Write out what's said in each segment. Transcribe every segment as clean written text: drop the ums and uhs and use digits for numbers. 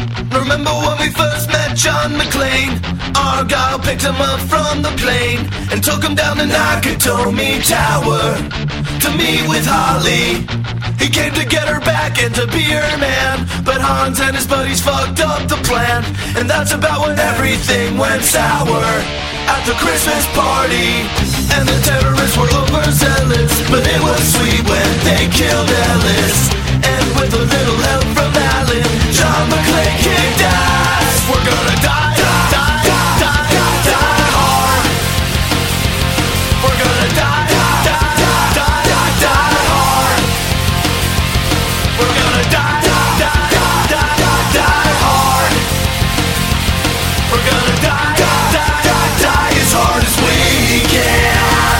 Remember when we first met John McClane? Argyle picked him up from the plane and took him down the Nakatomi Tower to meet with Holly. He came to get her back and to be her man, but Hans and his buddies fucked up the plan. And that's about when everything went sour at the Christmas party. And the terrorists were overzealous, but it was sweet when they killed Ellis. And with a little help from Alan, John McClane kicked ass. We're gonna die, die, die, die, die, die hard. We're gonna die, die, die, die, die, die hard. We're gonna die, die, die, die, die, die hard. We're gonna die, die, die, die, die as hard as we can.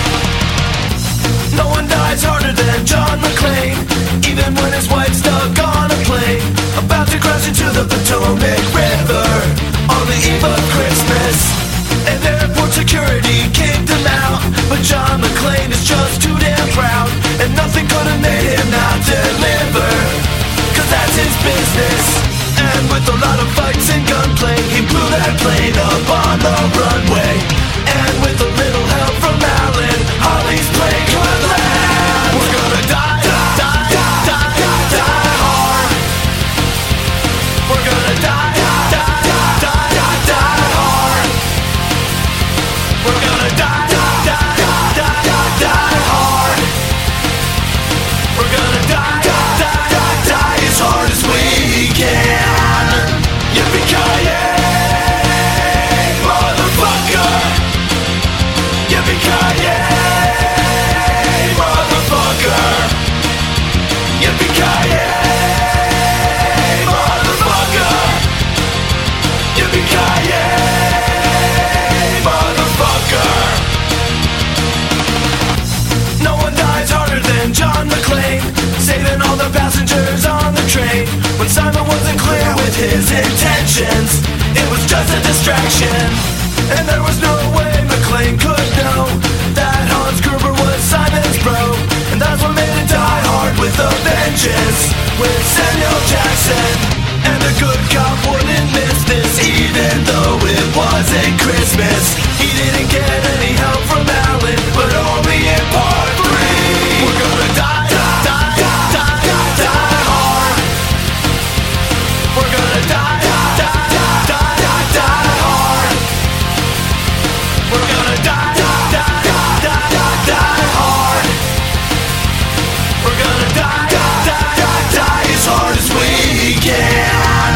No one dies harder than John McClane, even when his wife's stuck on a plane, about to crash into the Potomac River on the eve of Christmas. And airport security kicked him out, but John McClane is just too damn proud, and nothing could have made him not deliver, cause that's his business. And with a lot of fights and gunplay, he blew that plane up on the runway. And with a little help from Alan, Holly's plane could land. We're gonna die, die, die, die, die, die hard. We're gonna die, die, die, die, die, die hard. We're gonna die, die, die, die, die, die hard. We're gonna die, die, die, die, die as hard as we can. Yippee-ki-yay, motherfucker. Yippee-ki-yay, motherfucker. Yippee-ki-yay, motherfucker. Yippee-ki-yay, motherfucker. No one dies harder than John McClane, saving all the passengers on the train. When Simon wasn't clear with his intentions, it was just a distraction. And there was no way McClane could know that Hans Gruber was Simon's bro. And that's what made it Die Hard with a vengeance, with Samuel Jackson. And the good cop wouldn't miss this, even though it wasn't Christmas. He didn't get any help from Alan, but only in part 3. We're gonna die, die, die, die, die, die hard. We're gonna die, die, die, die, die, die hard. We're gonna die, die, die, die, die, die hard. We're gonna die, die, die, die as hard as we can.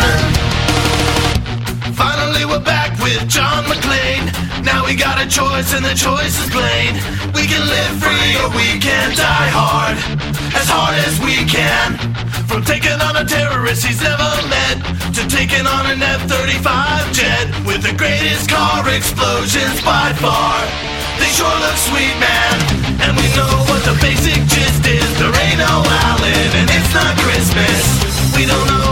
Finally we're back with John McClane. Now we got a choice and the choice is plain. We can live free or we can die hard as we can. From taking on a terrorist he's never met, to taking on an F-35 jet with the greatest car explosions by far. They sure look sweet, man, and we know what the basic gist is. There ain't no Alan and it's not Christmas. We don't know